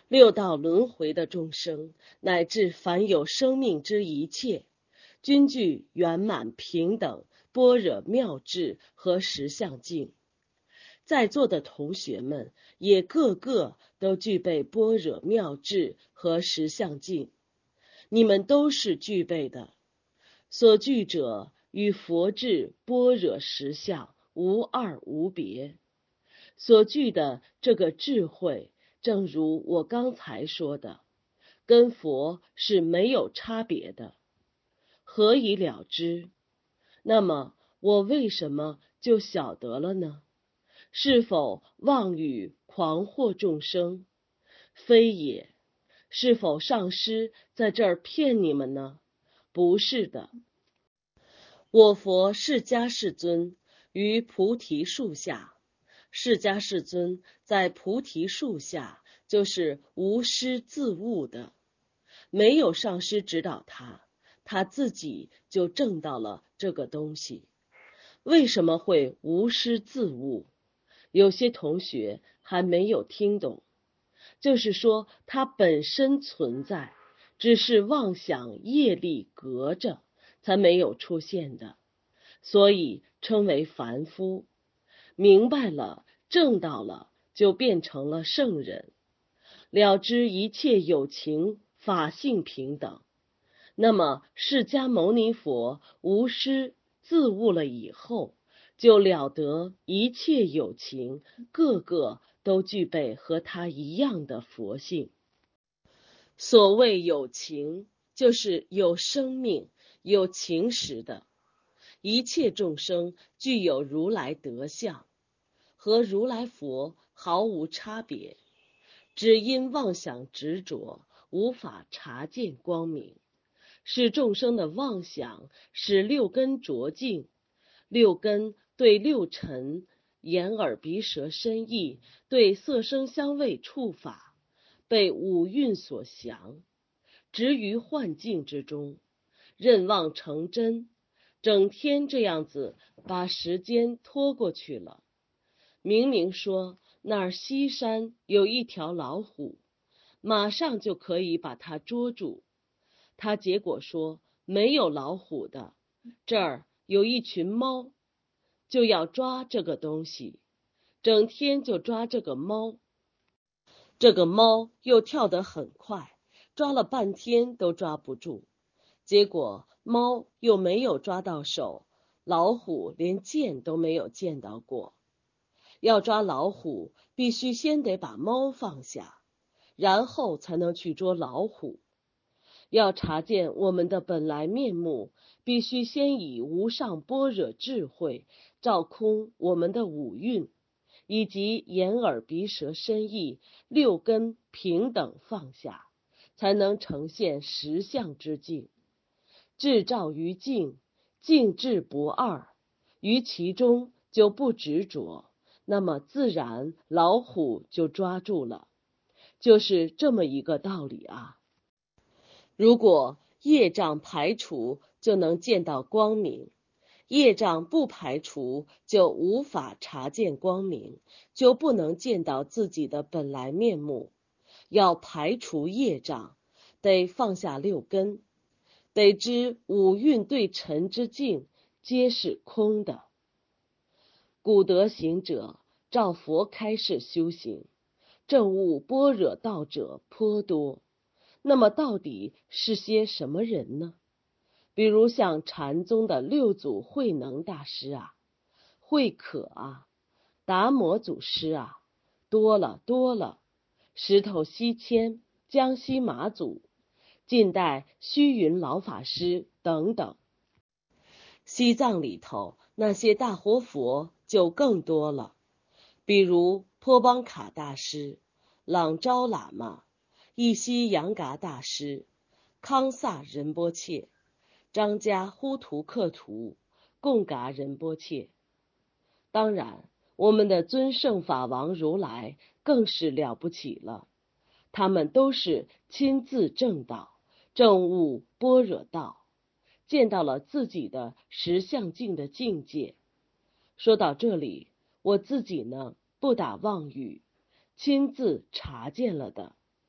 六道轮回的众生，乃至凡有生命之一切，均具圆满平等般若妙智和实相境。在座的同学们也个个都具备般若妙智和实相境，你们都是具备的。所具者与佛智般若实相无二无别。所具的这个智慧，正如我刚才说的，跟佛是没有差别的。何以了之？那么我为什么就晓得了呢？是否妄语诳惑众生？非也。是否上师在这儿骗你们呢？不是的。我佛释迦世尊于菩提树下，释迦世尊在菩提树下就是无师自悟的，没有上师指导他，他自己就证到了这个东西。为什么会无师自悟？有些同学还没有听懂，就是说它本身存在，只是妄想业力隔着，才没有出现的，所以称为凡夫。明白了，证到了，就变成了圣人，了知一切有情法性平等。那么释迦牟尼佛无师自悟了以后，就了得一切有情个个都具备和他一样的佛性。所谓有情，就是有生命有情识的。一切众生具有如来德相，和如来佛毫无差别，只因妄想执着，无法察见光明，使众生的妄想使六根浊净，六根对六尘眼耳鼻舌身意，对色声香味触法，被五蕴所降，执于幻境之中，任妄成真，整天这样子把时间拖过去了。明明说那儿西山有一条老虎，马上就可以把它捉住，他结果说没有老虎的，这儿有一群猫，就要抓这个东西，整天就抓这个猫。这个猫又跳得很快，抓了半天都抓不住，结果猫又没有抓到手，老虎连见都没有见到过。要抓老虎，必须先得把猫放下，然后才能去捉老虎。要察见我们的本来面目，必须先以无上般若智慧照空我们的五蕴，以及眼耳鼻舌身意六根平等放下，才能呈现实相之境。智照于境，境智不二，于其中就不执着，那么自然老虎就抓住了，就是这么一个道理啊。如果业障排除，就能见到光明；业障不排除，就无法察见光明，就不能见到自己的本来面目。要排除业障，得放下六根，得知五蕴对尘之境皆是空的。古德行者照佛开示修行，证悟般若道者颇多。那么到底是些什么人呢？比如像禅宗的六祖慧能大师啊，慧可啊，达摩祖师啊，多了多了，石头西迁、江西马祖、近代虚云老法师等等。西藏里头那些大活佛就更多了，比如托邦卡大师、朗昭喇嘛、一西扬嘎大师、康萨仁波切、张家呼图克图、贡嘎仁波切。当然，我们的尊圣法王如来更是了不起了，他们都是亲自证道，证悟般若道，见到了自己的实相境的境界。说到这里，我自己呢，不打妄语，亲自察见了的。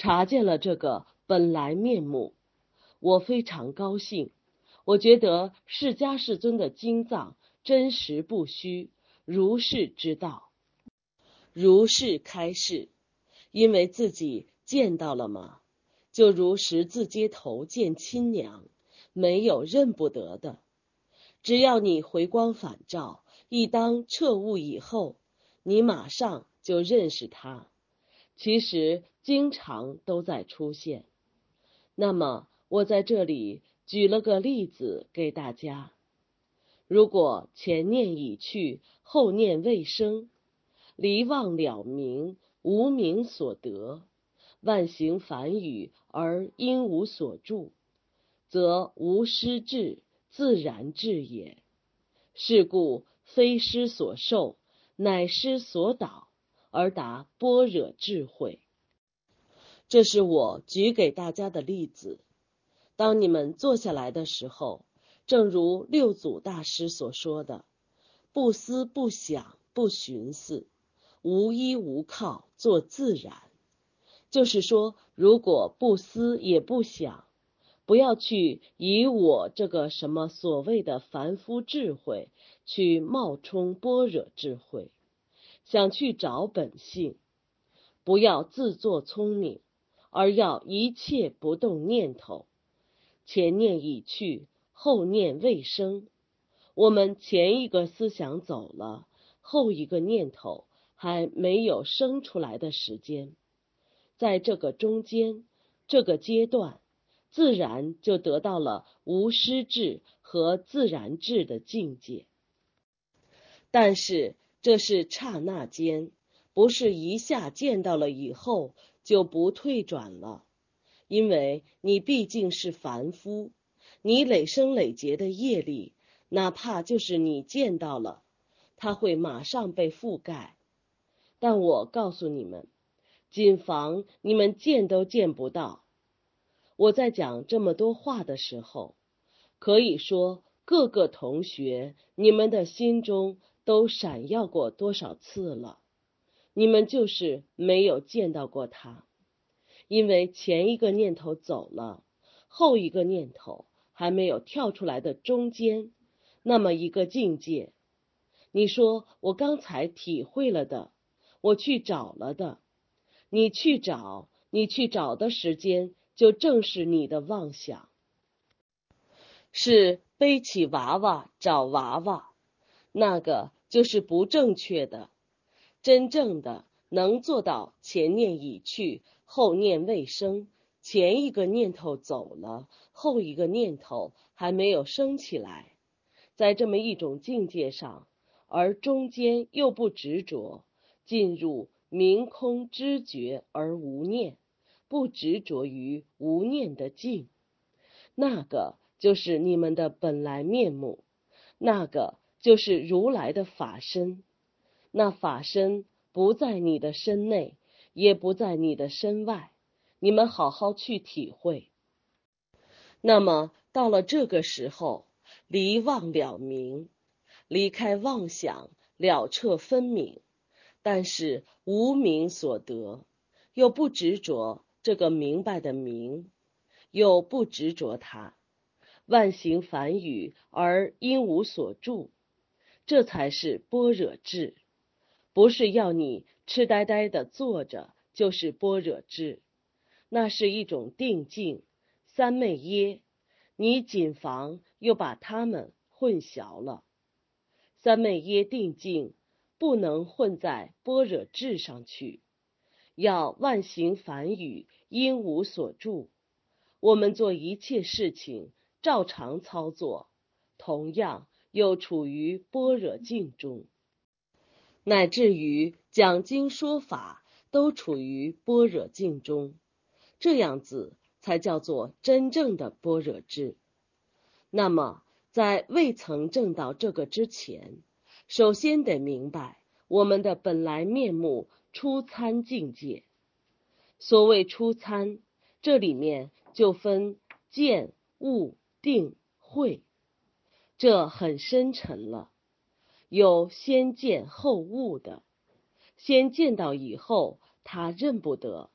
察见了这个本来面目，我非常高兴。我觉得释迦世尊的经藏真实不虚，如是之道，如是开示。因为自己见到了嘛，就如十字街头见亲娘，没有认不得的。只要你回光返照，一当彻悟以后，你马上就认识它。其实经常都在出现。那么我在这里举了个例子给大家。如果前念已去，后念未生，离妄了明，无明所得，万行繁语而因无所住，则无失智，自然智也。是故非师所受，乃师所导，而达般若智慧。这是我举给大家的例子。当你们坐下来的时候，正如六祖大师所说的，不思不想不寻思，无依无靠做自然。就是说，如果不思也不想，不要去以我这个什么所谓的凡夫智慧去冒充般若智慧，想去找本性，不要自作聪明，而要一切不动念头。前念已去，后念未生。我们前一个思想走了，后一个念头还没有生出来的时间，在这个中间，这个阶段，自然就得到了无失智和自然智的境界。但是这是刹那间，不是一下见到了以后就不退转了。因为你毕竟是凡夫，你累生累劫的业力，哪怕就是你见到了，它会马上被覆盖。但我告诉你们，谨防你们见都见不到。我在讲这么多话的时候，可以说各个同学，你们的心中都闪耀过多少次了，你们就是没有见到过它。因为前一个念头走了，后一个念头还没有跳出来的中间，那么一个境界，你说我刚才体会了的，我去找了的，你去找的时间，就正是你的妄想，是背起娃娃找娃娃，那个就是不正确的。真正的能做到前念已去，后念未生，前一个念头走了，后一个念头还没有升起来，在这么一种境界上，而中间又不执着，进入明空知觉而无念，不执着于无念的境，那个就是你们的本来面目，那个就是如来的法身。那法身不在你的身内，也不在你的身外，你们好好去体会。那么到了这个时候，离妄了明，离开妄想，了彻分明，但是无明所得，又不执着这个明白的明，又不执着它，万行繁语而因无所住，这才是般若智。不是要你痴呆呆的坐着就是般若智，那是一种定境，三昧耶，你谨防又把它们混淆了。三昧耶定境不能混在般若智上去，要万行繁语因无所住。我们做一切事情照常操作，同样又处于般若境中，乃至于讲经说法都处于般若境中，这样子才叫做真正的般若智。那么在未曾证到这个之前，首先得明白我们的本来面目初参境界。所谓初参，这里面就分见、悟、定、慧，这很深沉了。有先见后悟的，先见到以后他认不得，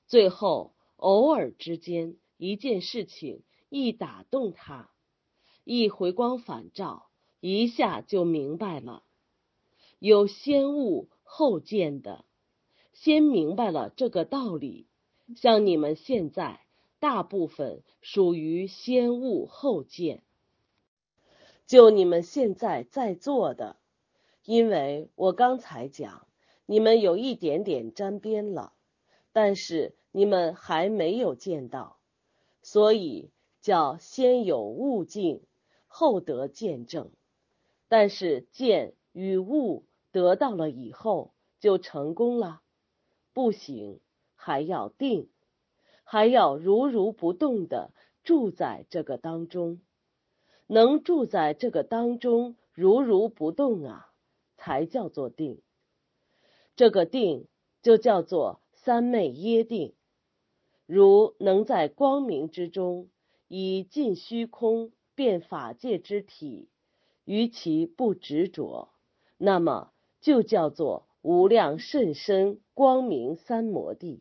最后偶尔之间一件事情一打动他，一回光返照，一下就明白了。有先悟后见的，先明白了这个道理，像你们现在大部分属于先悟后见。就你们现在在做的，因为我刚才讲，你们有一点点沾边了，但是你们还没有见到，所以叫先有悟境，后得见证。但是见与悟得到了以后，就成功了？不行，还要定，还要如如不动地住在这个当中。能住在这个当中如如不动啊，才叫做定。这个定就叫做三昧耶定。如能在光明之中，以尽虚空变法界之体，于其不执着，那么就叫做无量甚深光明三摩地。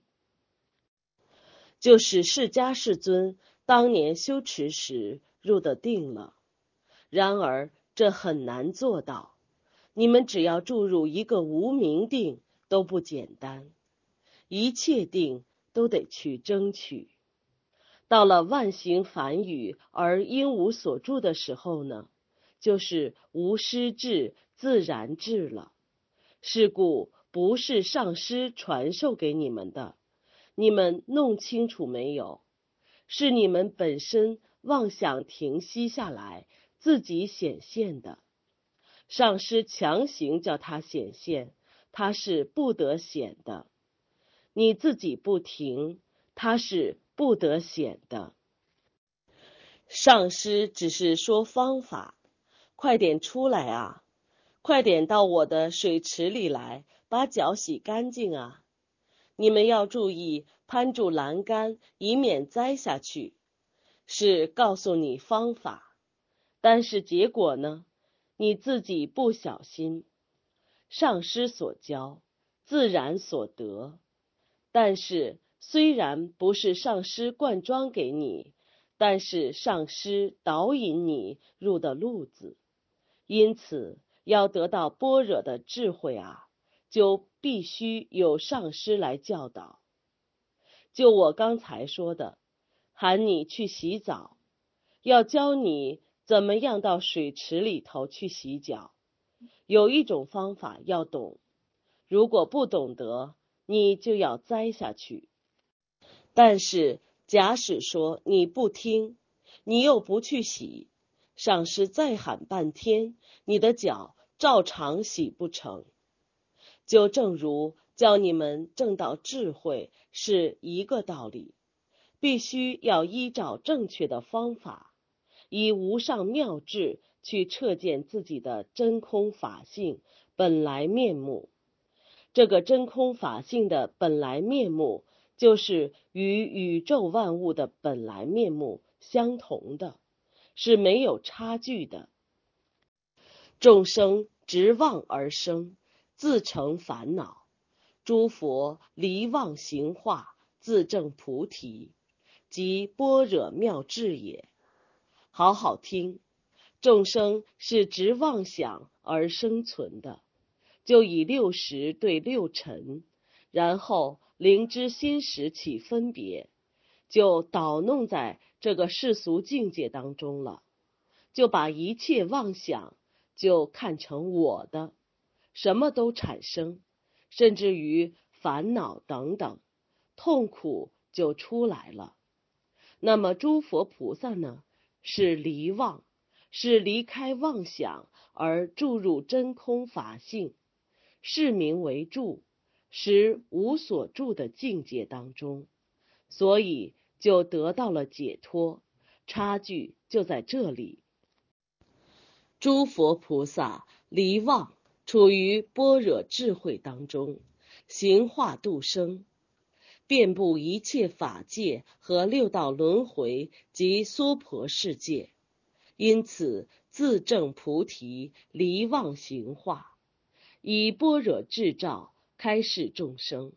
就是释迦世尊当年修持时入的定了。然而这很难做到，你们只要注入一个无明定都不简单，一切定都得去争取。到了万行梵语而应无所住的时候呢，就是无师智自然智了。是故不是上师传授给你们的，你们弄清楚没有？是你们本身妄想停息下来自己显现的。上师强行叫它显现，它是不得显的。你自己不停，它是不得显的。上师只是说方法，快点出来啊，快点到我的水池里来，把脚洗干净啊。你们要注意攀住栏杆，以免栽下去，是告诉你方法。但是结果呢，你自己不小心。上师所教，自然所得。但是虽然不是上师灌装给你，但是上师导引你入的路子。因此要得到般若的智慧啊，就必须有上师来教导。就我刚才说的，喊你去洗澡，要教你怎么样到水池里头去洗脚。有一种方法要懂，如果不懂得，你就要栽下去。但是假使说你不听，你又不去洗，上师再喊半天，你的脚照常洗不成。就正如教你们证到智慧是一个道理，必须要依照正确的方法，以无上妙智去彻见自己的真空法性本来面目。这个真空法性的本来面目，就是与宇宙万物的本来面目相同的，是没有差距的。众生执妄而生，自成烦恼；诸佛离妄行化，自证菩提，即般若妙智也。好好听，众生是执妄想而生存的，就以六识对六尘，然后灵知心识起分别，就捣弄在这个世俗境界当中了，就把一切妄想就看成我的，什么都产生，甚至于烦恼等等，痛苦就出来了。那么诸佛菩萨呢，是离妄，是离开妄想而注入真空法性，是名为住，使无所住的境界当中，所以就得到了解脱。差距就在这里。诸佛菩萨离妄，处于般若智慧当中，行化度生，遍布一切法界和六道轮回及娑婆世界，因此自证菩提，离妄行化，以般若智照开示众生，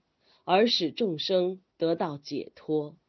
而使众生得到解脱。